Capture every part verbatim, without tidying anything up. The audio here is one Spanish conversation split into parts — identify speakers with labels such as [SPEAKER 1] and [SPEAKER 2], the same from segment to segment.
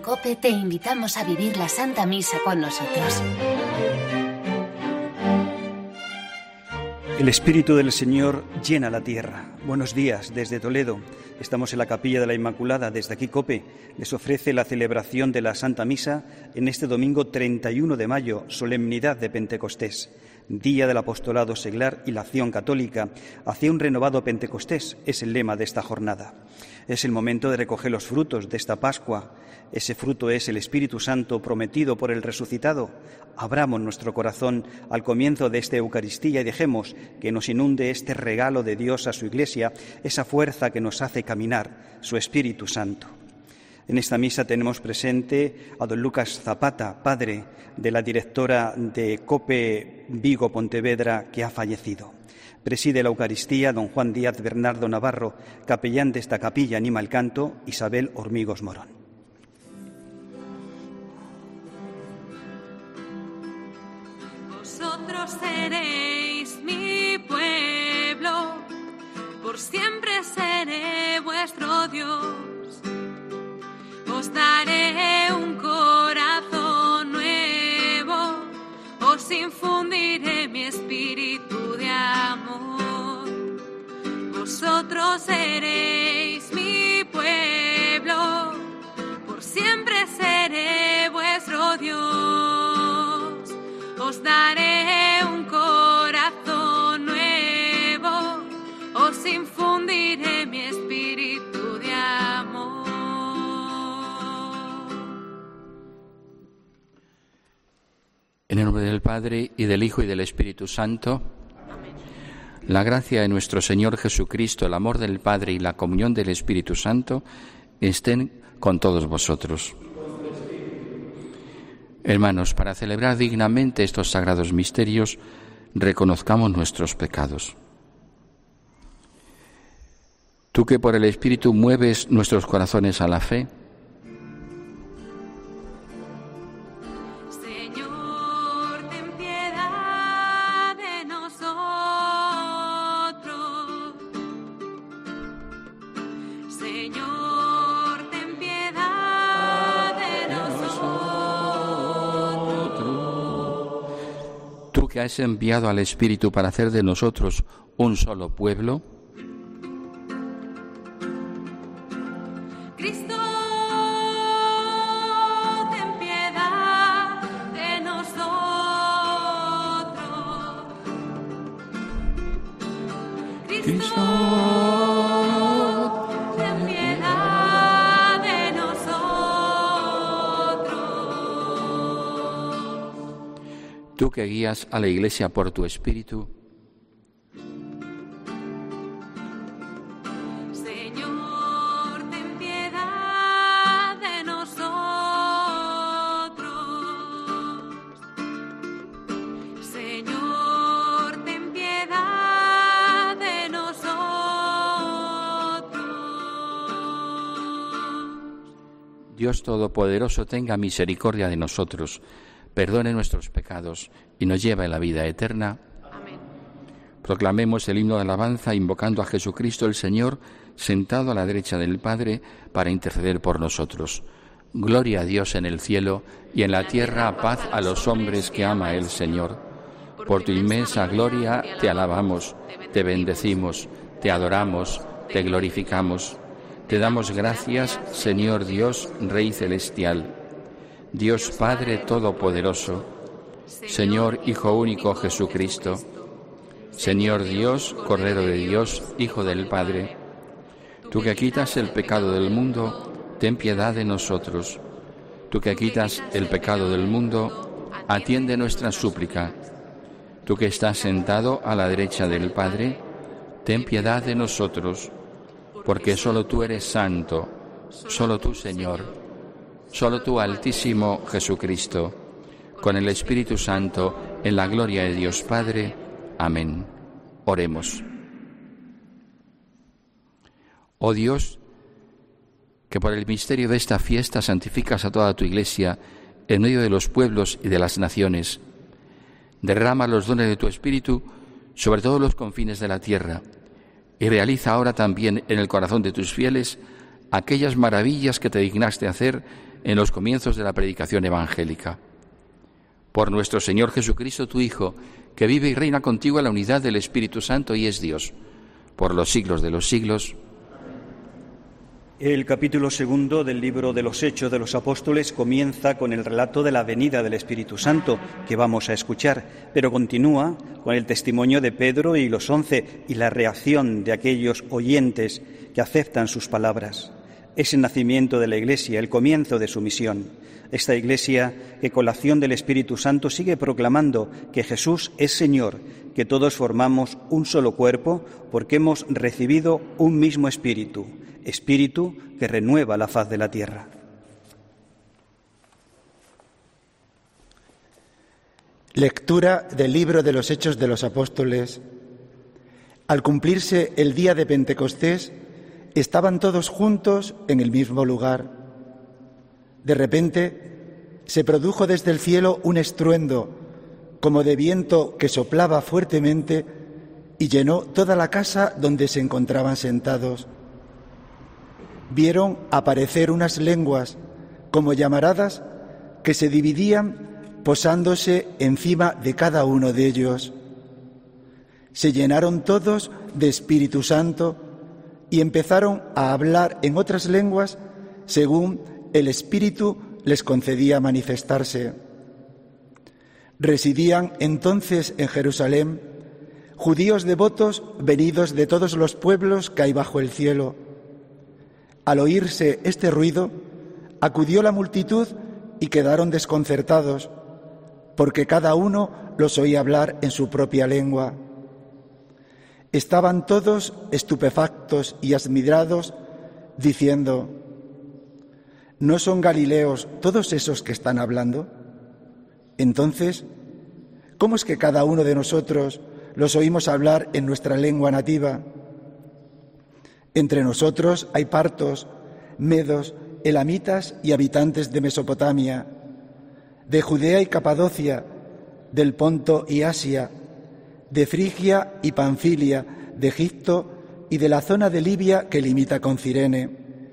[SPEAKER 1] COPE te invitamos a vivir la Santa Misa con nosotros.
[SPEAKER 2] El Espíritu del Señor llena la tierra. Buenos días desde Toledo. Estamos en la Capilla de la Inmaculada. Desde aquí COPE les ofrece la celebración de la Santa Misa en este domingo treinta y uno de mayo, solemnidad de Pentecostés, Día del Apostolado Seglar y la Acción Católica hacia un renovado Pentecostés, es el lema de esta jornada. Es el momento de recoger los frutos de esta Pascua. Ese fruto es el Espíritu Santo prometido por el resucitado. Abramos nuestro corazón al comienzo de esta Eucaristía y dejemos que nos inunde este regalo de Dios a su Iglesia, esa fuerza que nos hace caminar, su Espíritu Santo. En esta misa tenemos presente a don Lucas Zapata, padre de la directora de COPE Vigo Pontevedra, que ha fallecido. Preside la Eucaristía don Juan Díaz Bernardo Navarro, capellán de esta capilla anima el canto, Isabel Hormigos Morón.
[SPEAKER 3] Vosotros seréis mi pueblo, por siempre seré vuestro Dios. Os daré un corazón nuevo, os infundiré mi espíritu de amor. Vosotros seréis mi pueblo, por siempre seré vuestro Dios. Os daré un corazón nuevo, os infundiré mi espíritu de amor.
[SPEAKER 4] En el nombre del Padre, y del Hijo, y del Espíritu Santo. Amén. La gracia de nuestro Señor Jesucristo, el amor del Padre y la comunión del Espíritu Santo estén con todos vosotros. Hermanos, para celebrar dignamente estos sagrados misterios, reconozcamos nuestros pecados. Tú que por el Espíritu mueves nuestros corazones a la fe, que has enviado al Espíritu para hacer de nosotros un solo pueblo,
[SPEAKER 3] Cristo, ten piedad de nosotros. Cristo, ten piedad de nosotros.
[SPEAKER 4] Tú que guías a la Iglesia por tu Espíritu,
[SPEAKER 3] Señor, ten piedad de nosotros. Señor, ten piedad de nosotros.
[SPEAKER 4] Dios Todopoderoso, tenga misericordia de nosotros, perdone nuestros pecados y nos lleve a la vida eterna.
[SPEAKER 3] Amén.
[SPEAKER 4] Proclamemos el himno de alabanza invocando a Jesucristo el Señor, sentado a la derecha del Padre, para interceder por nosotros. Gloria a Dios en el cielo y en la tierra paz a los hombres que ama el Señor. Por tu inmensa gloria te alabamos, te bendecimos, te adoramos, te glorificamos. Te damos gracias, Señor Dios, Rey celestial. Dios Padre Todopoderoso, Señor Hijo único Jesucristo, Señor Dios, Cordero de Dios, Hijo del Padre, tú que quitas el pecado del mundo, ten piedad de nosotros. Tú que quitas el pecado del mundo, atiende nuestra súplica. Tú que estás sentado a la derecha del Padre, ten piedad de nosotros, porque solo tú eres santo, solo tú, Señor. Solo tú, Altísimo Jesucristo, con el Espíritu Santo, en la gloria de Dios Padre. Amén. Oremos. Oh Dios, que por el misterio de esta fiesta santificas a toda tu Iglesia en medio de los pueblos y de las naciones, derrama los dones de tu Espíritu sobre todos los confines de la tierra y realiza ahora también en el corazón de tus fieles aquellas maravillas que te dignaste hacer en los comienzos de la predicación evangélica. Por nuestro Señor Jesucristo, tu Hijo, que vive y reina contigo en la unidad del Espíritu Santo y es Dios, por los siglos de los siglos.
[SPEAKER 2] El capítulo segundo del libro de los Hechos de los Apóstoles comienza con el relato de la venida del Espíritu Santo, que vamos a escuchar, pero continúa con el testimonio de Pedro y los once y la reacción de aquellos oyentes que aceptan sus palabras. Es el nacimiento de la Iglesia, el comienzo de su misión. Esta Iglesia que con la acción del Espíritu Santo sigue proclamando que Jesús es Señor, que todos formamos un solo cuerpo porque hemos recibido un mismo Espíritu, Espíritu que renueva la faz de la tierra.
[SPEAKER 5] Lectura del libro de los Hechos de los Apóstoles. Al cumplirse el día de Pentecostés, estaban todos juntos en el mismo lugar. De repente se produjo desde el cielo un estruendo, como de viento que soplaba fuertemente, y llenó toda la casa donde se encontraban sentados. Vieron aparecer unas lenguas, como llamaradas, que se dividían posándose encima de cada uno de ellos. Se llenaron todos de Espíritu Santo y empezaron a hablar en otras lenguas según el Espíritu les concedía manifestarse. Residían entonces en Jerusalén judíos devotos venidos de todos los pueblos que hay bajo el cielo. Al oírse este ruido, acudió la multitud y quedaron desconcertados, porque cada uno los oía hablar en su propia lengua. Estaban todos estupefactos y admirados, diciendo: ¿no son galileos todos esos que están hablando? Entonces, ¿cómo es que cada uno de nosotros los oímos hablar en nuestra lengua nativa? Entre nosotros hay partos, medos, elamitas y habitantes de Mesopotamia, de Judea y Capadocia, del Ponto y Asia, de Frigia y Panfilia, de Egipto y de la zona de Libia que limita con Cirene.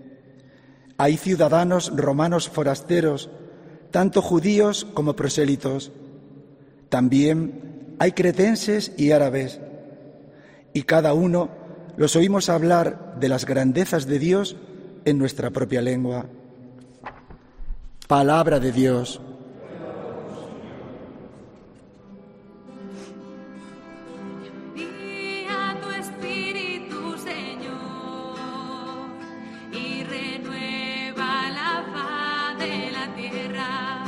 [SPEAKER 5] Hay ciudadanos romanos forasteros, tanto judíos como prosélitos. También hay cretenses y árabes, y cada uno los oímos hablar de las grandezas de Dios en nuestra propia lengua. Palabra de Dios.
[SPEAKER 3] Envía tu Espíritu, Señor, y renueva la faz de la tierra.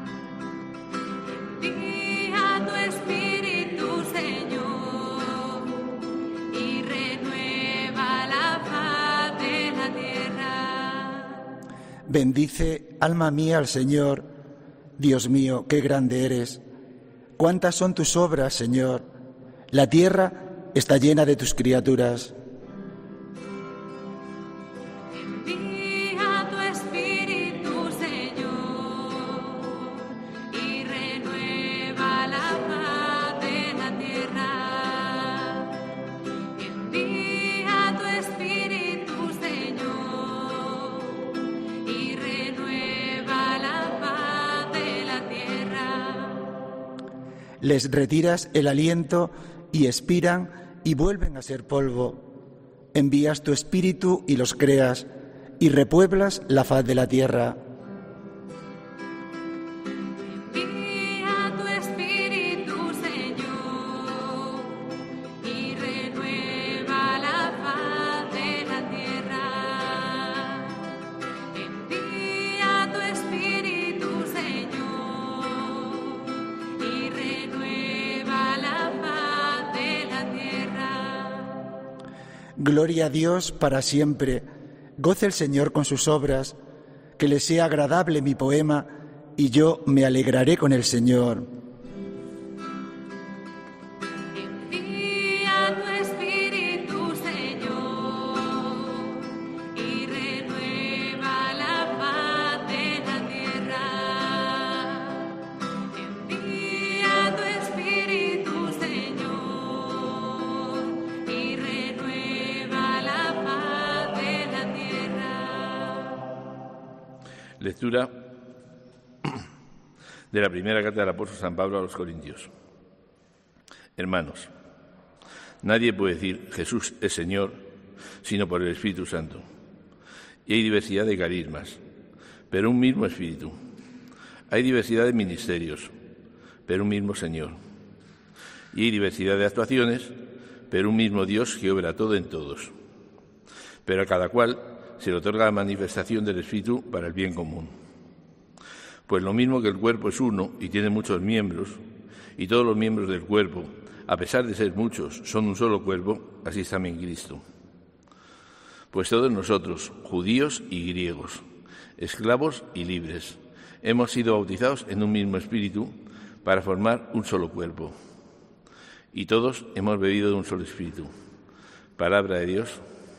[SPEAKER 3] Envía tu Espíritu, Señor, y renueva la faz de la tierra.
[SPEAKER 5] Bendice, alma mía, al Señor. Dios mío, qué grande eres. Cuántas son tus obras, Señor. La tierra está llena de tus criaturas.
[SPEAKER 3] Envía tu Espíritu, Señor, y renueva la faz de la tierra. Envía tu Espíritu, Señor, y renueva la faz de la tierra.
[SPEAKER 5] Les retiras el aliento y expiran y vuelven a ser polvo. Envías tu Espíritu y los creas, y repueblas la faz de la tierra.
[SPEAKER 3] Envía tu Espíritu, Señor, y renueva la faz de la tierra. Envía tu Espíritu, Señor, y renueva la faz de la tierra.
[SPEAKER 5] Gloria a Dios para siempre. Goce el Señor con sus obras. Que le sea agradable mi poema, y yo me alegraré con el Señor.
[SPEAKER 3] Envía tu Espíritu, Señor, y renueva la faz de la tierra. Envía tu Espíritu, Señor, y renueva la faz de la tierra.
[SPEAKER 6] Lectura de la primera carta del apóstol San Pablo a los Corintios. Hermanos, nadie puede decir Jesús es Señor sino por el Espíritu Santo. Y hay diversidad de carismas, pero un mismo Espíritu. Hay diversidad de ministerios, pero un mismo Señor. Y hay diversidad de actuaciones, pero un mismo Dios que obra todo en todos. Pero a cada cual se le otorga la manifestación del Espíritu para el bien común. Pues lo mismo que el cuerpo es uno y tiene muchos miembros, y todos los miembros del cuerpo, a pesar de ser muchos, son un solo cuerpo, así es también Cristo. Pues todos nosotros, judíos y griegos, esclavos y libres, hemos sido bautizados en un mismo espíritu para formar un solo cuerpo. Y todos hemos bebido de un solo espíritu. Palabra de Dios.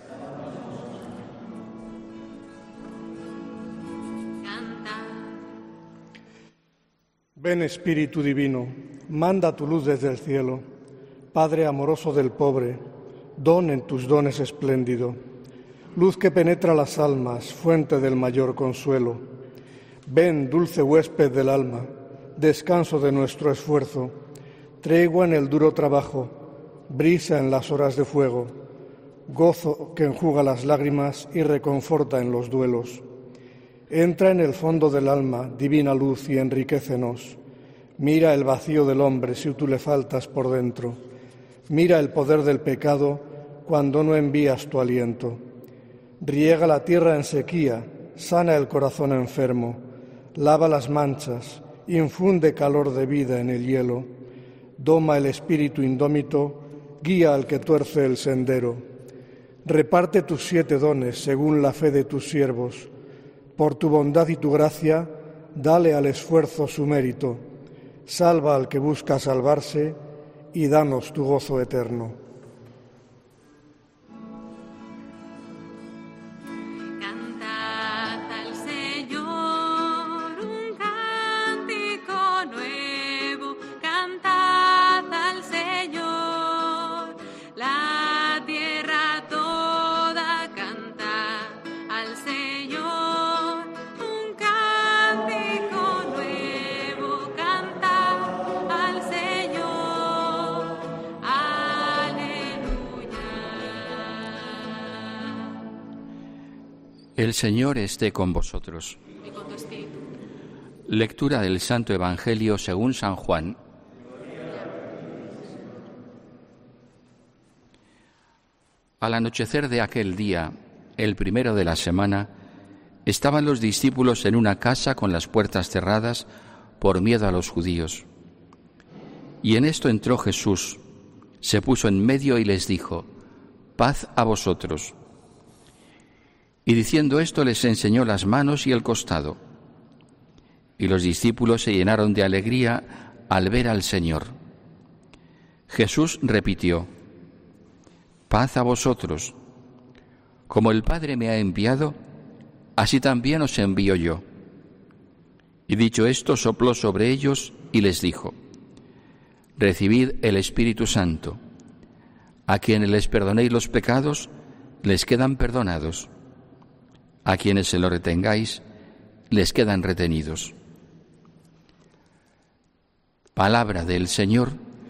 [SPEAKER 7] Ven Espíritu Divino, manda tu luz desde el cielo. Padre amoroso del pobre, don en tus dones espléndido. Luz que penetra las almas, fuente del mayor consuelo. Ven, dulce huésped del alma, descanso de nuestro esfuerzo, tregua en el duro trabajo, brisa en las horas de fuego, gozo que enjuga las lágrimas y reconforta en los duelos. Entra en el fondo del alma, divina luz, y enriquécenos. Mira el vacío del hombre si tú le faltas por dentro. Mira el poder del pecado cuando no envías tu aliento. Riega la tierra en sequía, sana el corazón enfermo, lava las manchas, infunde calor de vida en el hielo, doma el espíritu indómito, guía al que tuerce el sendero. Reparte tus siete dones según la fe de tus siervos. Por tu bondad y tu gracia, dale al esfuerzo su mérito. Salva al que busca salvarse y danos tu gozo eterno.
[SPEAKER 4] El Señor esté con vosotros.
[SPEAKER 3] Y con tu espíritu.
[SPEAKER 4] Lectura del Santo Evangelio según San Juan. Al anochecer de aquel día, el primero de la semana, estaban los discípulos en una casa con las puertas cerradas por miedo a los judíos. Y en esto entró Jesús, se puso en medio y les dijo: «Paz a vosotros». Y diciendo esto les enseñó las manos y el costado. Y los discípulos se llenaron de alegría al ver al Señor. Jesús repitió: «Paz a vosotros. Como el Padre me ha enviado, así también os envío yo». Y dicho esto, sopló sobre ellos y les dijo: «Recibid el Espíritu Santo. A quienes les perdonéis los pecados, les quedan perdonados. A quienes se lo retengáis, les quedan retenidos». Palabra del Señor.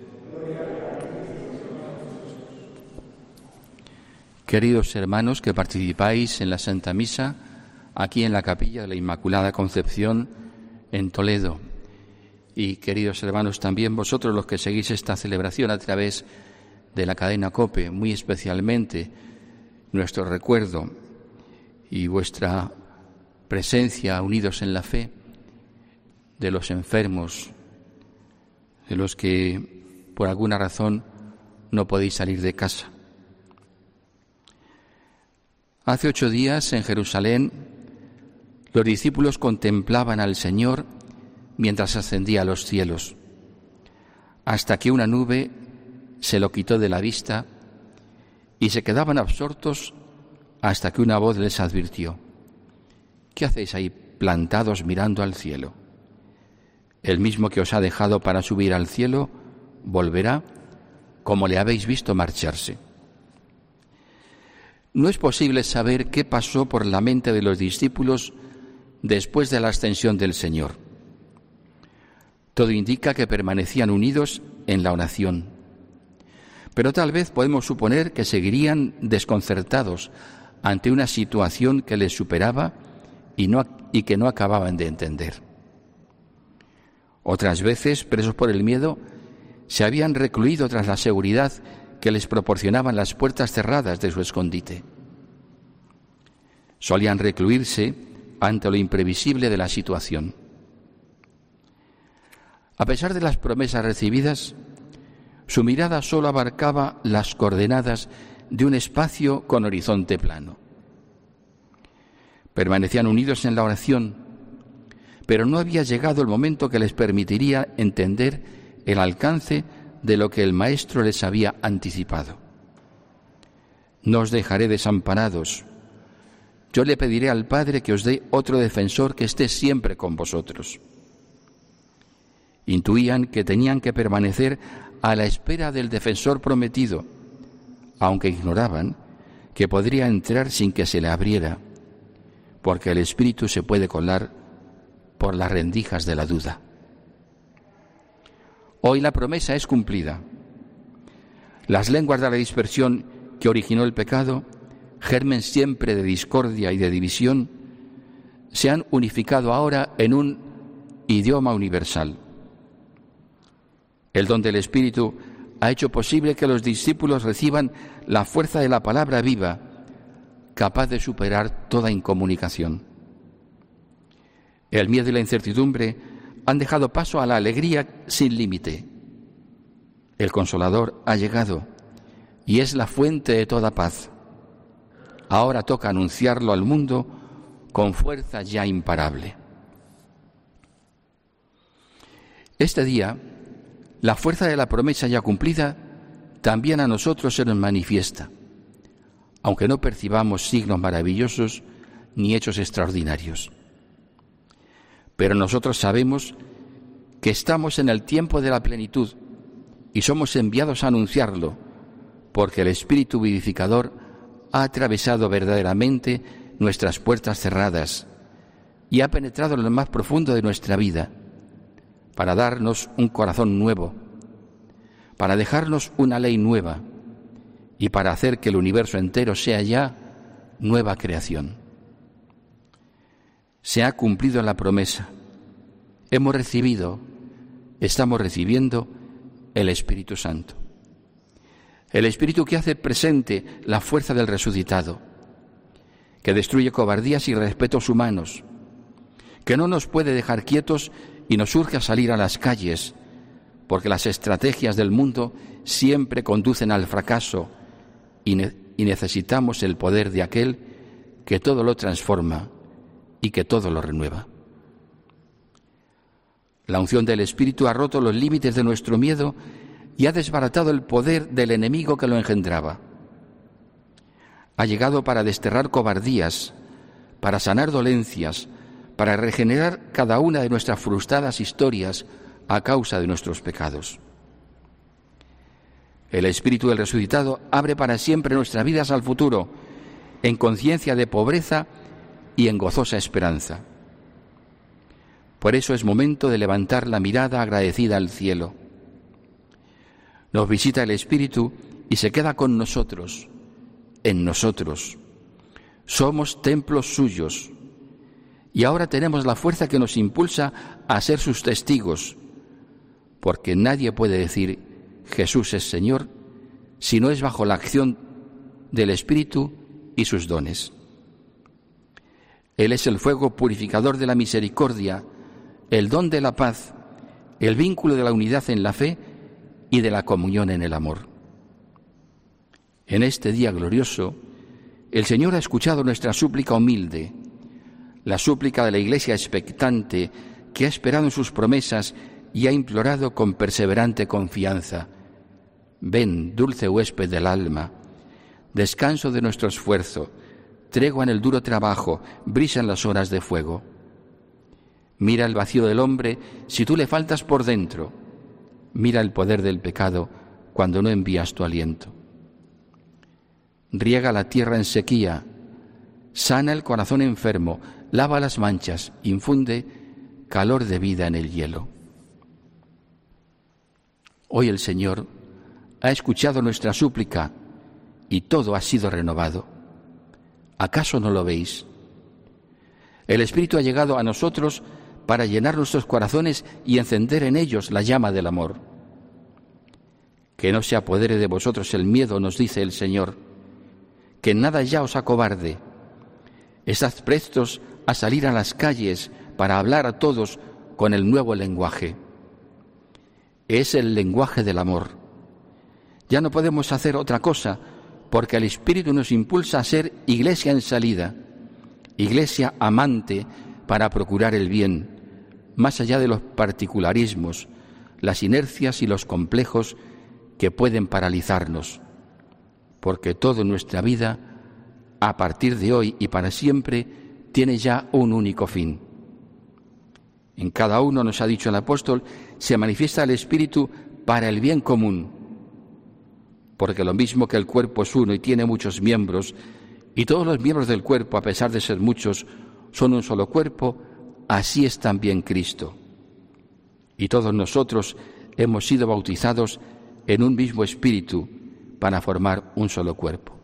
[SPEAKER 4] Queridos hermanos que participáis en la Santa Misa, aquí en la Capilla de la Inmaculada Concepción, en Toledo, y queridos hermanos también vosotros los que seguís esta celebración a través de la cadena COPE, muy especialmente nuestro recuerdo y vuestra presencia unidos en la fe de los enfermos, de los que por alguna razón no podéis salir de casa. Hace ocho días en Jerusalén los discípulos contemplaban al Señor mientras ascendía a los cielos, hasta que una nube se lo quitó de la vista y se quedaban absortos hasta que una voz les advirtió: «¿Qué hacéis ahí plantados mirando al cielo? El mismo que os ha dejado para subir al cielo volverá como le habéis visto marcharse». No es posible saber qué pasó por la mente de los discípulos después de la ascensión del Señor. Todo indica que permanecían unidos en la oración, pero tal vez podemos suponer que seguirían desconcertados ante una situación que les superaba y, no, y que no acababan de entender. Otras veces, presos por el miedo, se habían recluido tras la seguridad que les proporcionaban las puertas cerradas de su escondite. Solían recluirse ante lo imprevisible de la situación. A pesar de las promesas recibidas, su mirada solo abarcaba las coordenadas de un espacio con horizonte plano. Permanecían unidos en la oración, pero no había llegado el momento que les permitiría entender el alcance de lo que el Maestro les había anticipado. No os dejaré desamparados. Yo le pediré al Padre que os dé otro defensor que esté siempre con vosotros. Intuían que tenían que permanecer a la espera del defensor prometido, aunque ignoraban que podría entrar sin que se le abriera, porque el Espíritu se puede colar por las rendijas de la duda. Hoy la promesa es cumplida. Las lenguas de la dispersión que originó el pecado, germen siempre de discordia y de división, se han unificado ahora en un idioma universal. El don del Espíritu ha hecho posible que los discípulos reciban la fuerza de la palabra viva, capaz de superar toda incomunicación. El miedo y la incertidumbre han dejado paso a la alegría sin límite. El Consolador ha llegado y es la fuente de toda paz. Ahora toca anunciarlo al mundo con fuerza ya imparable. Este día, la fuerza de la promesa ya cumplida también a nosotros se nos manifiesta, aunque no percibamos signos maravillosos ni hechos extraordinarios. Pero nosotros sabemos que estamos en el tiempo de la plenitud y somos enviados a anunciarlo, porque el Espíritu vivificador ha atravesado verdaderamente nuestras puertas cerradas y ha penetrado en lo más profundo de nuestra vida, para darnos un corazón nuevo, para dejarnos una ley nueva y para hacer que el universo entero sea ya nueva creación. Se ha cumplido la promesa. Hemos recibido, estamos recibiendo el Espíritu Santo. El Espíritu que hace presente la fuerza del resucitado, que destruye cobardías y respetos humanos, que no nos puede dejar quietos y nos urge a salir a las calles, porque las estrategias del mundo siempre conducen al fracaso y, ne- y necesitamos el poder de aquel que todo lo transforma y que todo lo renueva. La unción del Espíritu ha roto los límites de nuestro miedo y ha desbaratado el poder del enemigo que lo engendraba. Ha llegado para desterrar cobardías, para sanar dolencias, para regenerar cada una de nuestras frustradas historias a causa de nuestros pecados. El Espíritu del resucitado abre para siempre nuestras vidas al futuro, en conciencia de pobreza y en gozosa esperanza. Por eso es momento de levantar la mirada agradecida al cielo. Nos visita el Espíritu y se queda con nosotros, en nosotros. Somos templos suyos. Y ahora tenemos la fuerza que nos impulsa a ser sus testigos, porque nadie puede decir Jesús es Señor si no es bajo la acción del Espíritu y sus dones. Él es el fuego purificador de la misericordia, el don de la paz, el vínculo de la unidad en la fe y de la comunión en el amor. En este día glorioso, el Señor ha escuchado nuestra súplica humilde, la súplica de la Iglesia expectante que ha esperado en sus promesas y ha implorado con perseverante confianza: ven, dulce huésped del alma, descanso de nuestro esfuerzo, tregua en el duro trabajo, brisa en las horas de fuego. Mira el vacío del hombre si tú le faltas por dentro. Mira el poder del pecado cuando no envías tu aliento. Riega la tierra en sequía, sana el corazón enfermo, lava las manchas, infunde calor de vida en el hielo. Hoy el Señor ha escuchado nuestra súplica y todo ha sido renovado. ¿Acaso no lo veis? El Espíritu ha llegado a nosotros para llenar nuestros corazones y encender en ellos la llama del amor. Que no se apodere de vosotros el miedo, nos dice el Señor, que nada ya os acobarde. Estad prestos a salir a las calles para hablar a todos con el nuevo lenguaje. Es el lenguaje del amor. Ya no podemos hacer otra cosa, porque el Espíritu nos impulsa a ser iglesia en salida, iglesia amante para procurar el bien, más allá de los particularismos, las inercias y los complejos que pueden paralizarnos, porque toda nuestra vida, a partir de hoy y para siempre, tiene ya un único fin. En cada uno, nos ha dicho el apóstol, se manifiesta el Espíritu para el bien común, porque lo mismo que el cuerpo es uno y tiene muchos miembros, y todos los miembros del cuerpo, a pesar de ser muchos, son un solo cuerpo, así es también Cristo. Y todos nosotros hemos sido bautizados en un mismo Espíritu para formar un solo cuerpo.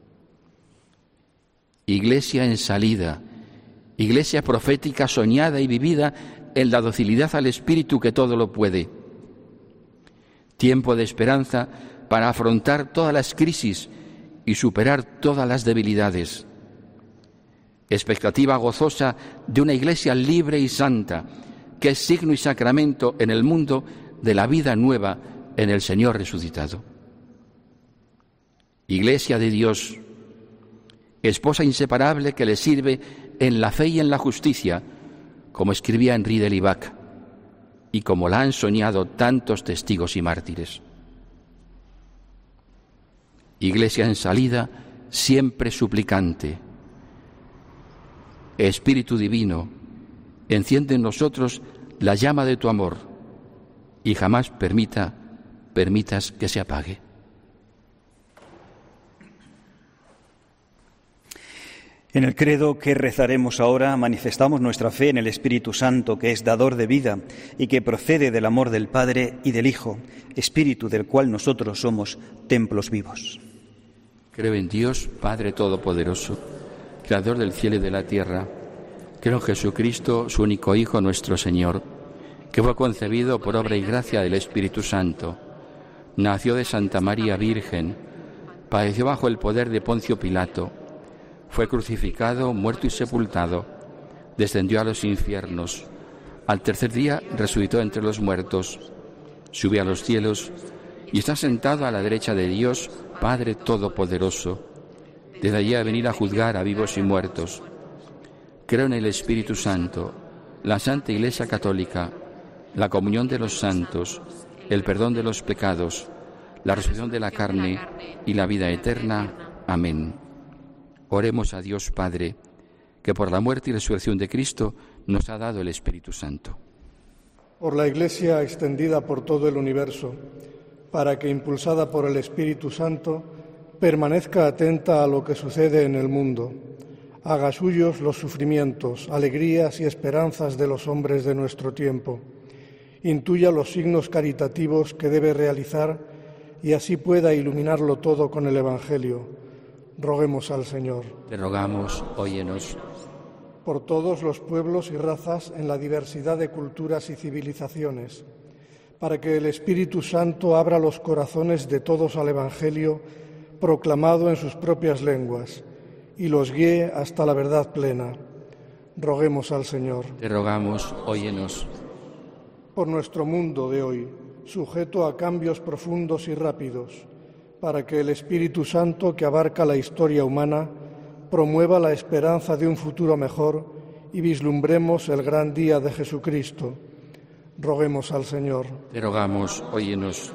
[SPEAKER 4] Iglesia en salida, iglesia profética soñada y vivida en la docilidad al Espíritu que todo lo puede. Tiempo de esperanza para afrontar todas las crisis y superar todas las debilidades. Expectativa gozosa de una iglesia libre y santa, que es signo y sacramento en el mundo de la vida nueva en el Señor resucitado. Iglesia de Dios, esposa inseparable que le sirve en la fe y en la justicia, como escribía Henri de Libac, y como la han soñado tantos testigos y mártires. Iglesia en salida, siempre suplicante. Espíritu Divino, enciende en nosotros la llama de tu amor y jamás permita, permitas que se apague.
[SPEAKER 2] En el credo que rezaremos ahora manifestamos nuestra fe en el Espíritu Santo, que es dador de vida y que procede del amor del Padre y del Hijo, Espíritu del cual nosotros somos templos vivos.
[SPEAKER 4] Creo en Dios, Padre Todopoderoso, Creador del cielo y de la tierra. Creo en Jesucristo, su único Hijo, nuestro Señor, que fue concebido por obra y gracia del Espíritu Santo. Nació de Santa María Virgen, padeció bajo el poder de Poncio Pilato, fue crucificado, muerto y sepultado, descendió a los infiernos, al tercer día resucitó entre los muertos, subió a los cielos y está sentado a la derecha de Dios, Padre Todopoderoso. Desde allí a venir a juzgar a vivos y muertos. Creo en el Espíritu Santo, la Santa Iglesia Católica, la comunión de los santos, el perdón de los pecados, la resurrección de la carne y la vida eterna. Amén. Oremos a Dios Padre, que por la muerte y resurrección de Cristo nos ha dado el Espíritu Santo.
[SPEAKER 7] Por la Iglesia extendida por todo el universo, para que, impulsada por el Espíritu Santo, permanezca atenta a lo que sucede en el mundo, haga suyos los sufrimientos, alegrías y esperanzas de los hombres de nuestro tiempo, intuya los signos caritativos que debe realizar y así pueda iluminarlo todo con el Evangelio. Roguemos al Señor.
[SPEAKER 4] Te rogamos, óyenos.
[SPEAKER 7] Por todos los pueblos y razas en la diversidad de culturas y civilizaciones, para que el Espíritu Santo abra los corazones de todos al Evangelio proclamado en sus propias lenguas y los guíe hasta la verdad plena. Roguemos al Señor.
[SPEAKER 4] Te rogamos, óyenos.
[SPEAKER 7] Por nuestro mundo de hoy, sujeto a cambios profundos y rápidos, para que el Espíritu Santo, que abarca la historia humana, promueva la esperanza de un futuro mejor y vislumbremos el gran día de Jesucristo. Roguemos al Señor.
[SPEAKER 4] Te rogamos, óyenos.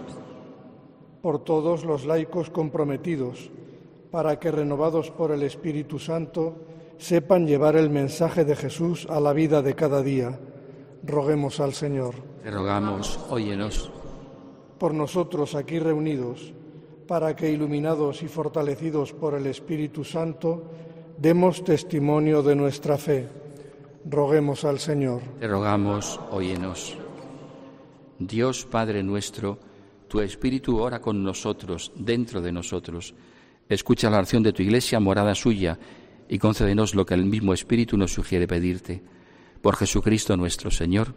[SPEAKER 7] Por todos los laicos comprometidos, para que, renovados por el Espíritu Santo, sepan llevar el mensaje de Jesús a la vida de cada día. Roguemos al Señor.
[SPEAKER 4] Te rogamos, óyenos.
[SPEAKER 7] Por nosotros aquí reunidos, para que, iluminados y fortalecidos por el Espíritu Santo, demos testimonio de nuestra fe. Roguemos al Señor.
[SPEAKER 4] Te rogamos, óyenos. Dios Padre nuestro, tu Espíritu ora con nosotros, dentro de nosotros. Escucha la oración de tu Iglesia, morada suya, y concédenos lo que el mismo Espíritu nos sugiere pedirte. Por Jesucristo nuestro Señor.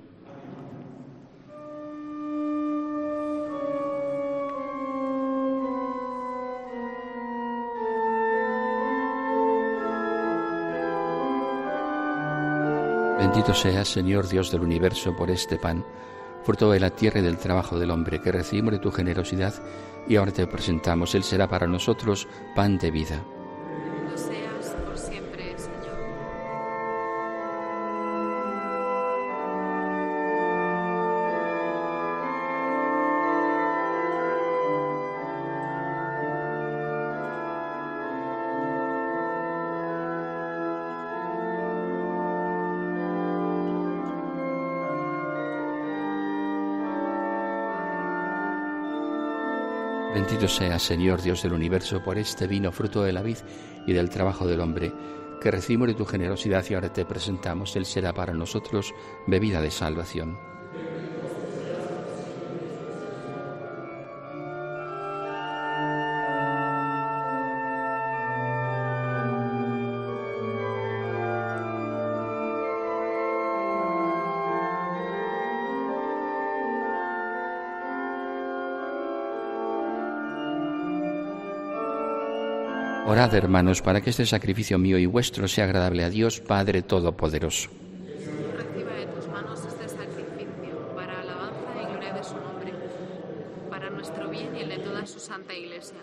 [SPEAKER 4] Bendito seas, Señor Dios del universo, por este pan, fruto de la tierra y del trabajo del hombre, que recibimos de tu generosidad y ahora te presentamos. Él será para nosotros pan de vida.
[SPEAKER 3] Bendito seas por siempre, Señor.
[SPEAKER 4] Bendito seas, Señor Dios del universo, por este vino, fruto de la vid y del trabajo del hombre, que recibimos de tu generosidad y ahora te presentamos. Él será para nosotros bebida de salvación. Orad, hermanos, para que este sacrificio mío y vuestro sea agradable a Dios, Padre Todopoderoso.
[SPEAKER 3] Reciba de tus manos este sacrificio para alabanza y gloria de su nombre, para nuestro bien y el de toda su santa Iglesia.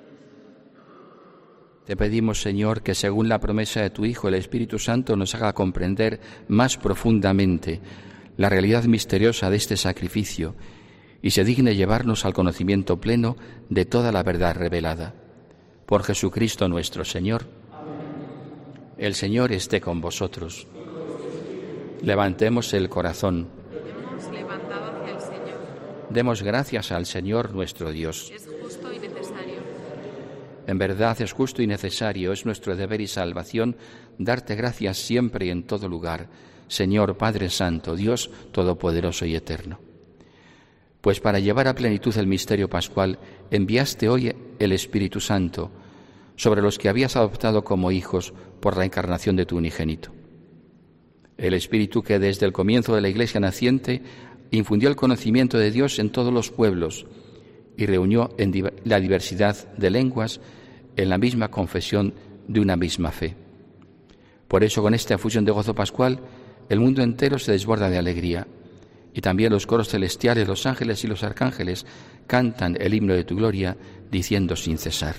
[SPEAKER 4] Te pedimos, Señor, que según la promesa de tu Hijo, el Espíritu Santo nos haga comprender más profundamente la realidad misteriosa de este sacrificio y se digne llevarnos al conocimiento pleno de toda la verdad revelada. Por Jesucristo nuestro Señor. El Señor esté con vosotros. Levantemos el corazón.
[SPEAKER 3] Hemos levantado hacia el Señor.
[SPEAKER 4] Demos gracias al Señor nuestro Dios.
[SPEAKER 3] Es justo y necesario.
[SPEAKER 4] En verdad es justo y necesario, es nuestro deber y salvación darte gracias siempre y en todo lugar, Señor Padre Santo, Dios Todopoderoso y Eterno. Pues para llevar a plenitud el misterio pascual, enviaste hoy el Espíritu Santo sobre los que habías adoptado como hijos por la encarnación de tu unigénito. El Espíritu que desde el comienzo de la Iglesia naciente infundió el conocimiento de Dios en todos los pueblos y reunió en la diversidad de lenguas en la misma confesión de una misma fe. Por eso, con esta efusión de gozo pascual, el mundo entero se desborda de alegría. Y también los coros celestiales, los ángeles y los arcángeles cantan el himno de tu gloria, diciendo sin cesar.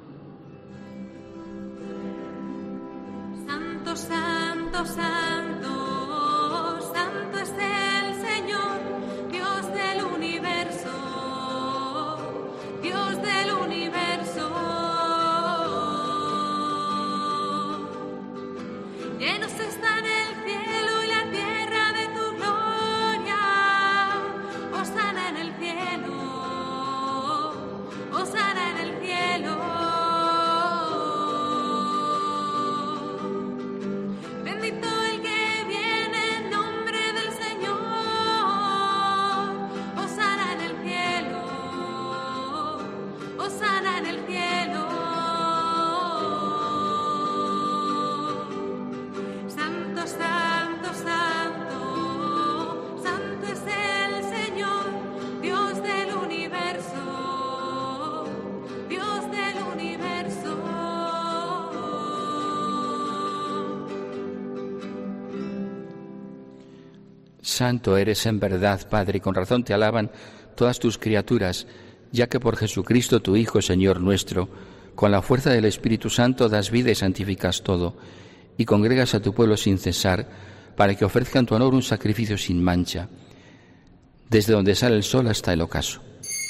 [SPEAKER 3] Santo, santo, santo, santo es el Señor, Dios del universo, Dios del universo. Llenos están el cielo y la tierra de tu gloria. Hosana en el cielo, hosana en el cielo. Bendito el que viene en nombre del Señor. Hosana en el cielo, hosana en el cielo. Santo, santo, santo, santo es el Señor, Dios del universo, Dios del universo.
[SPEAKER 4] Santo eres en verdad, Padre, y con razón te alaban todas tus criaturas, ya que por Jesucristo tu Hijo, Señor nuestro, con la fuerza del Espíritu Santo das vida y santificas todo, y congregas a tu pueblo sin cesar, para que ofrezcan tu honor un sacrificio sin mancha, desde donde sale el sol hasta el ocaso.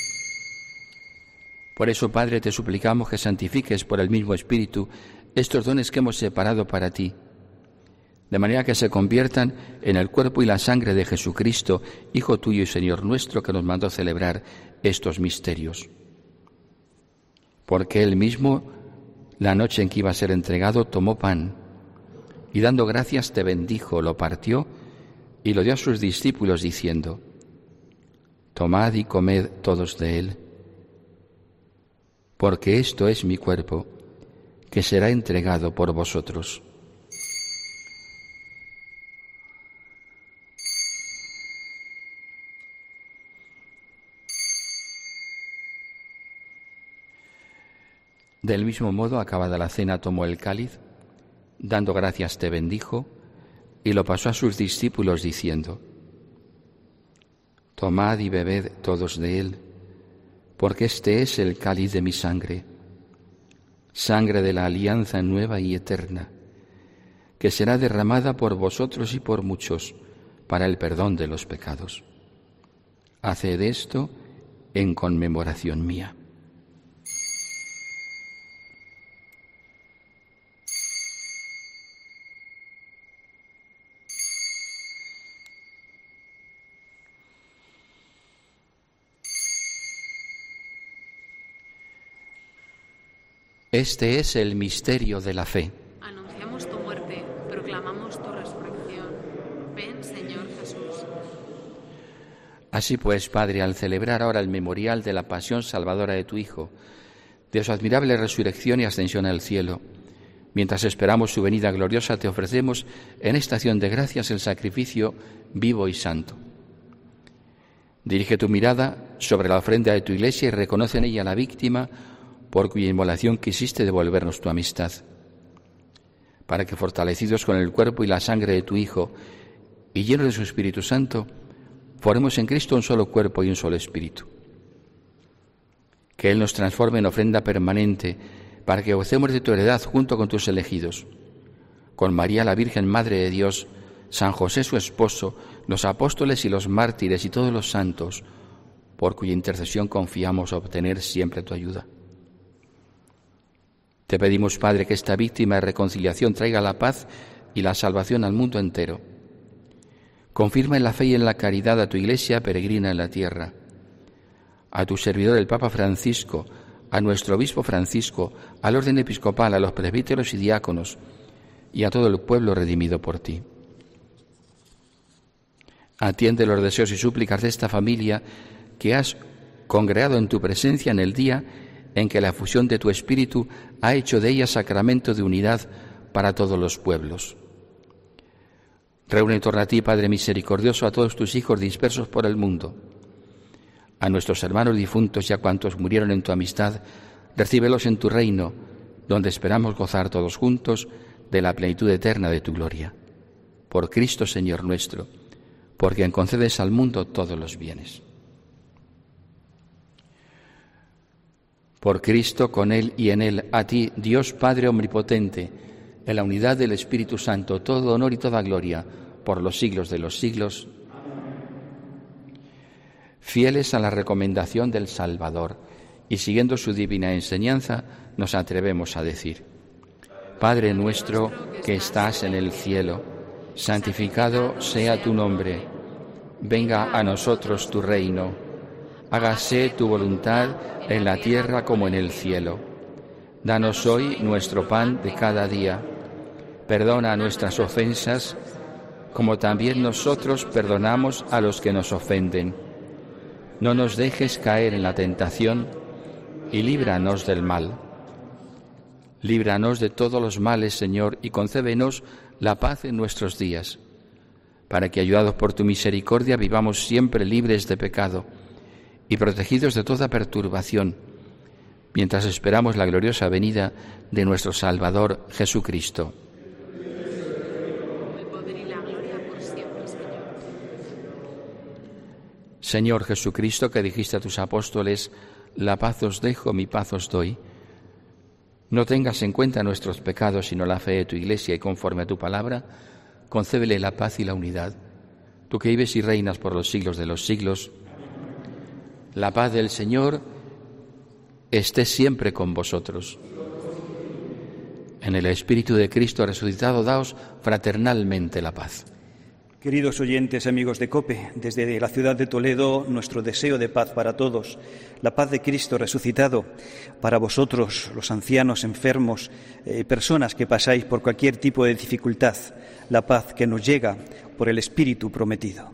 [SPEAKER 4] Por eso, Padre, te suplicamos que santifiques por el mismo Espíritu estos dones que hemos separado para ti, de manera que se conviertan en el cuerpo y la sangre de Jesucristo, Hijo tuyo y Señor nuestro, que nos mandó celebrar estos misterios. Porque Él mismo, la noche en que iba a ser entregado, tomó pan, y dando gracias te bendijo, lo partió y lo dio a sus discípulos diciendo: Tomad y comed todos de él, porque esto es mi cuerpo, que será entregado por vosotros. Del mismo modo, acabada la cena, tomó el cáliz, dando gracias te bendijo, y lo pasó a sus discípulos diciendo: Tomad y bebed todos de él, porque este es el cáliz de mi sangre, sangre de la alianza nueva y eterna, que será derramada por vosotros y por muchos para el perdón de los pecados. Haced esto en conmemoración mía. Este es el misterio de la fe.
[SPEAKER 3] Anunciamos tu muerte, proclamamos tu resurrección. Ven, Señor Jesús.
[SPEAKER 4] Así pues, Padre, al celebrar ahora el memorial de la pasión salvadora de tu Hijo, de su admirable resurrección y ascensión al cielo, mientras esperamos su venida gloriosa, te ofrecemos en esta acción de gracias el sacrificio vivo y santo. Dirige tu mirada sobre la ofrenda de tu Iglesia y reconoce en ella la víctima por cuya inmolación quisiste devolvernos tu amistad, para que, fortalecidos con el cuerpo y la sangre de tu Hijo y llenos de su Espíritu Santo, formemos en Cristo un solo cuerpo y un solo espíritu. Que Él nos transforme en ofrenda permanente, para que gocemos de tu heredad junto con tus elegidos, con María la Virgen Madre de Dios, San José su esposo, los apóstoles y los mártires y todos los santos, por cuya intercesión confiamos obtener siempre tu ayuda. Te pedimos, Padre, que esta víctima de reconciliación traiga la paz y la salvación al mundo entero. Confirma en la fe y en la caridad a tu Iglesia peregrina en la tierra, a tu servidor el Papa Francisco, a nuestro Obispo Francisco, al orden episcopal, a los presbíteros y diáconos, y a todo el pueblo redimido por ti. Atiende los deseos y súplicas de esta familia que has congregado en tu presencia en el día en que la fusión de tu Espíritu ha hecho de ella sacramento de unidad para todos los pueblos. Reúne en torno a ti, Padre misericordioso, a todos tus hijos dispersos por el mundo, a nuestros hermanos difuntos y a cuantos murieron en tu amistad, recíbelos en tu reino, donde esperamos gozar todos juntos de la plenitud eterna de tu gloria. Por Cristo, Señor nuestro, por quien concedes al mundo todos los bienes. Por Cristo, con Él y en Él, a ti, Dios Padre omnipotente, en la unidad del Espíritu Santo, todo honor y toda gloria, por los siglos de los siglos. Fieles a la recomendación del Salvador y siguiendo su divina enseñanza, nos atrevemos a decir: Padre nuestro que estás en el cielo, santificado sea tu nombre. Venga a nosotros tu reino. Hágase tu voluntad en la tierra como en el cielo. Danos hoy nuestro pan de cada día. Perdona nuestras ofensas, como también nosotros perdonamos a los que nos ofenden. No nos dejes caer en la tentación y líbranos del mal. Líbranos de todos los males, Señor, y concédenos la paz en nuestros días, para que, ayudados por tu misericordia, vivamos siempre libres de pecado y protegidos de toda perturbación, mientras esperamos la gloriosa venida de nuestro Salvador Jesucristo.
[SPEAKER 3] El poder y la gloria por siempre, Señor.
[SPEAKER 4] Señor Jesucristo, que dijiste a tus apóstoles: la paz os dejo, mi paz os doy, no tengas en cuenta nuestros pecados, sino la fe de tu Iglesia, y conforme a tu palabra, concédele la paz y la unidad. Tú que vives y reinas por los siglos de los siglos, la paz del Señor esté siempre con vosotros. En el Espíritu de Cristo resucitado, daos fraternalmente la paz.
[SPEAKER 2] Queridos oyentes, amigos de COPE, desde la ciudad de Toledo, nuestro deseo de paz para todos, la paz de Cristo resucitado, para vosotros, los ancianos, enfermos, eh, personas que pasáis por cualquier tipo de dificultad, la paz que nos llega por el Espíritu prometido.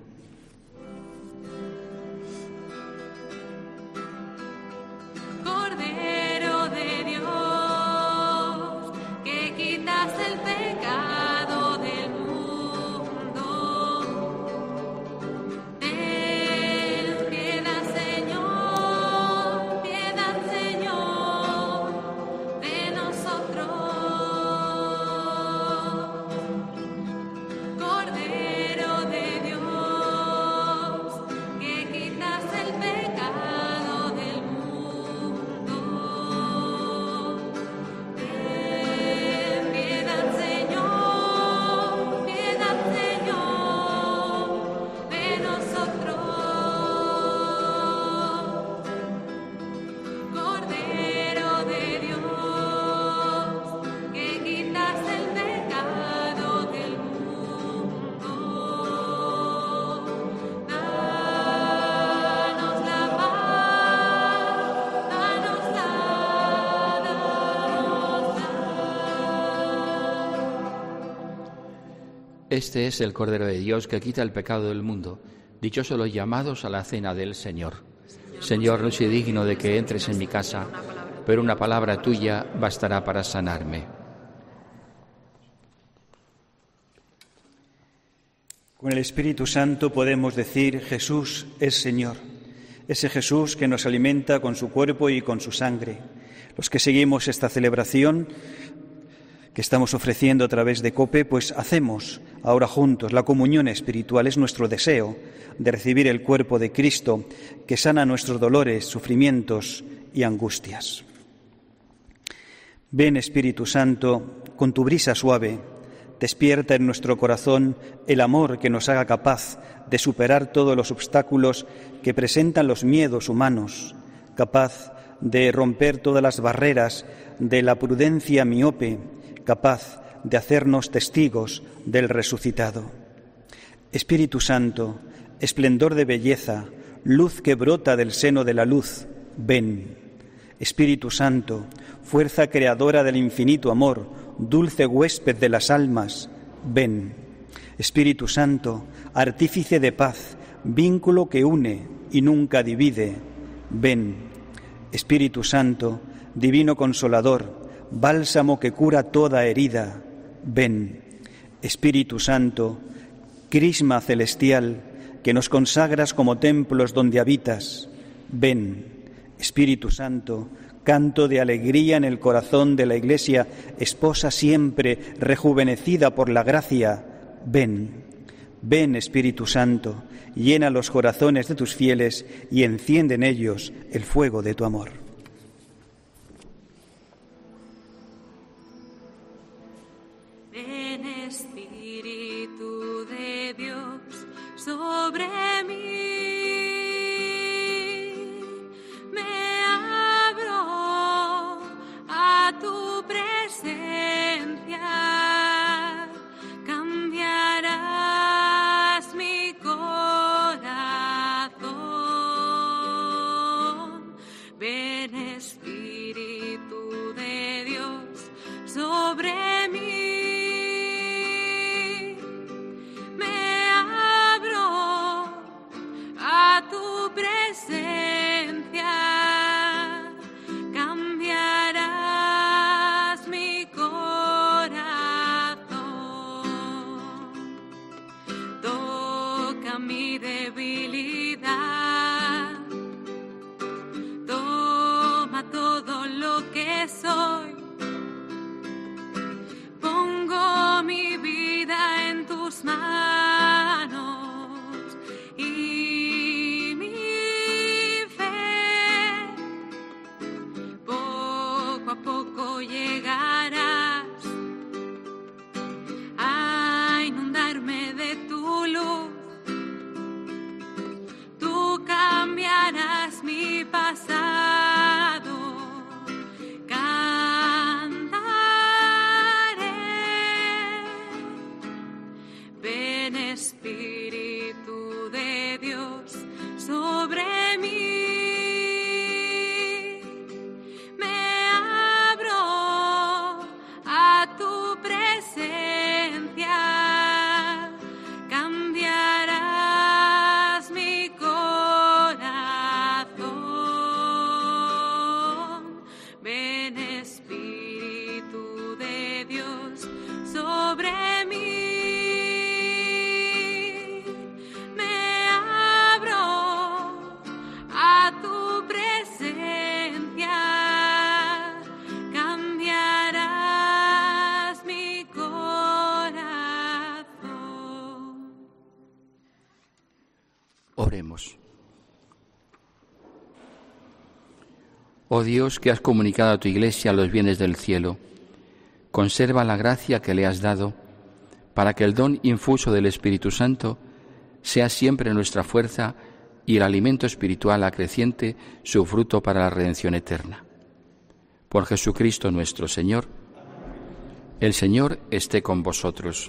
[SPEAKER 4] Este es el Cordero de Dios que quita el pecado del mundo. Dichosos los llamados a la cena del Señor. Señor, no soy digno de que entres en mi casa, pero una palabra tuya bastará para sanarme.
[SPEAKER 2] Con el Espíritu Santo podemos decir: Jesús es Señor. Ese Jesús que nos alimenta con su cuerpo y con su sangre. Los que seguimos esta celebración que estamos ofreciendo a través de COPE, pues hacemos ahora juntos la comunión espiritual. Es nuestro deseo de recibir el cuerpo de Cristo que sana nuestros dolores, sufrimientos y angustias. Ven, Espíritu Santo, con tu brisa suave, despierta en nuestro corazón el amor que nos haga capaz de superar todos los obstáculos que presentan los miedos humanos, capaz de romper todas las barreras de la prudencia miope, capaz de hacernos testigos del resucitado. Espíritu Santo, esplendor de belleza, luz que brota del seno de la luz, ven. Espíritu Santo, fuerza creadora del infinito amor, dulce huésped de las almas, ven. Espíritu Santo, artífice de paz, vínculo que une y nunca divide, ven. Espíritu Santo, divino consolador, bálsamo que cura toda herida, ven. Espíritu Santo, crisma celestial, que nos consagras como templos donde habitas, ven. Espíritu Santo, canto de alegría en el corazón de la Iglesia, esposa siempre rejuvenecida por la gracia, ven. Ven, Espíritu Santo, llena los corazones de tus fieles y enciende en ellos el fuego de tu amor.
[SPEAKER 8] Sobre mí me abro a tu presencia, cambiarás mi corazón. Ven, Espíritu de Dios, sobre mí. Cambiarás mi corazón, toca mi debilidad, toma todo lo que soy, pongo mi vida en tus manos y poco llegarás a inundarme de tu luz. Tú cambiarás mi pasado, cambiarás
[SPEAKER 4] Oremos. Oh Dios, que has comunicado a tu Iglesia los bienes del cielo, conserva la gracia que le has dado, para que el don infuso del Espíritu Santo sea siempre nuestra fuerza y el alimento espiritual acreciente su fruto para la redención eterna. Por Jesucristo nuestro Señor. El Señor esté con vosotros.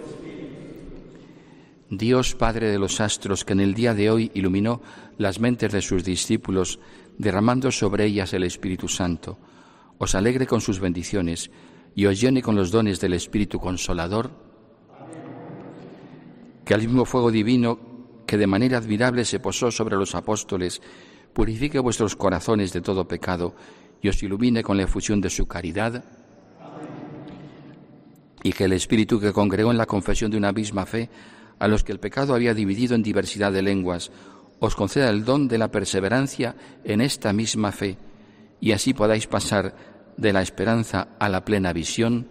[SPEAKER 4] Dios Padre de los astros, que en el día de hoy iluminó las mentes de sus discípulos, derramando sobre ellas el Espíritu Santo, os alegre con sus bendiciones y os llene con los dones del Espíritu Consolador. Que el mismo fuego divino que de manera admirable se posó sobre los apóstoles purifique vuestros corazones de todo pecado y os ilumine con la efusión de su caridad. Y que el Espíritu que congregó en la confesión de una misma fe a los que el pecado había dividido en diversidad de lenguas, os conceda el don de la perseverancia en esta misma fe, y así podáis pasar de la esperanza a la plena visión.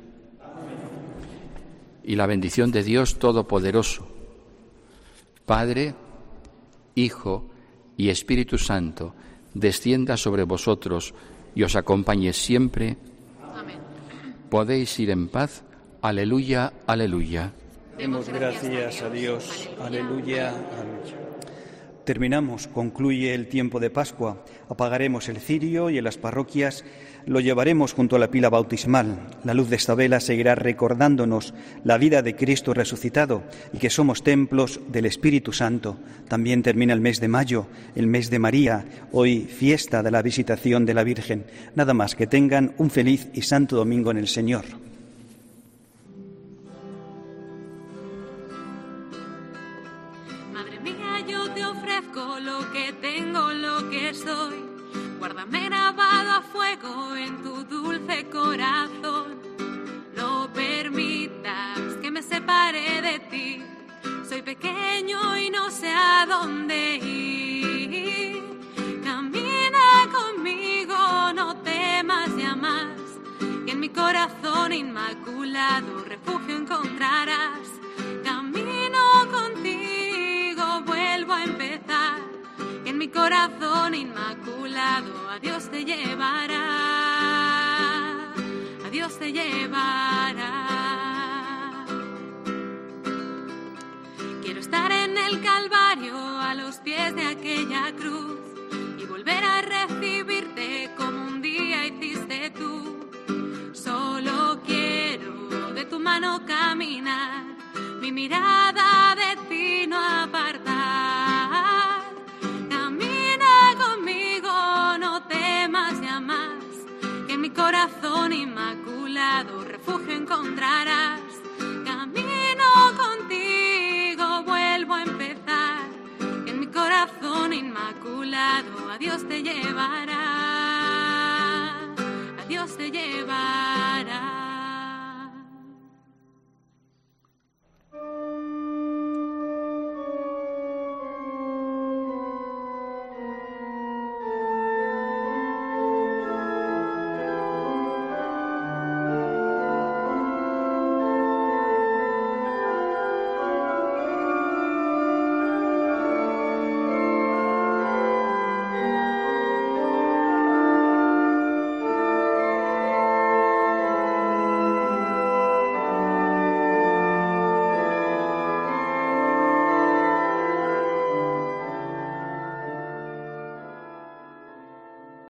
[SPEAKER 4] Y la bendición de Dios Todopoderoso, Padre, Hijo y Espíritu Santo, descienda sobre vosotros y os acompañe siempre.
[SPEAKER 3] Amén.
[SPEAKER 4] Podéis ir en paz. Aleluya, aleluya.
[SPEAKER 2] Demos gracias a Dios. Aleluya, aleluya. Terminamos, concluye el tiempo de Pascua. Apagaremos el cirio y en las parroquias lo llevaremos junto a la pila bautismal. La luz de esta vela seguirá recordándonos la vida de Cristo resucitado y que somos templos del Espíritu Santo. También termina el mes de mayo, el mes de María, hoy fiesta de la visitación de la Virgen. Nada más, que tengan un feliz y santo domingo en el Señor.
[SPEAKER 8] Madre mía, yo te ofrezco lo que tengo, lo que soy. Guárdame grabado a fuego en tu dulce corazón. No permitas que me separe de ti. Soy pequeño y no sé a dónde ir. Camina conmigo, no temas ya más. Que en mi corazón inmaculado refugio encontrarás. Camino contigo, vuelvo a empezar. Que en mi corazón inmaculado a Dios te llevará, a Dios te llevará. Quiero estar en el Calvario a los pies de aquella cruz y volver a recibirte como un día hiciste tú. Solo quiero de tu mano caminar, mi mirada de ti no apartar. Corazón inmaculado, refugio encontrarás. Camino contigo, vuelvo a empezar. En mi corazón inmaculado a Dios te llevará.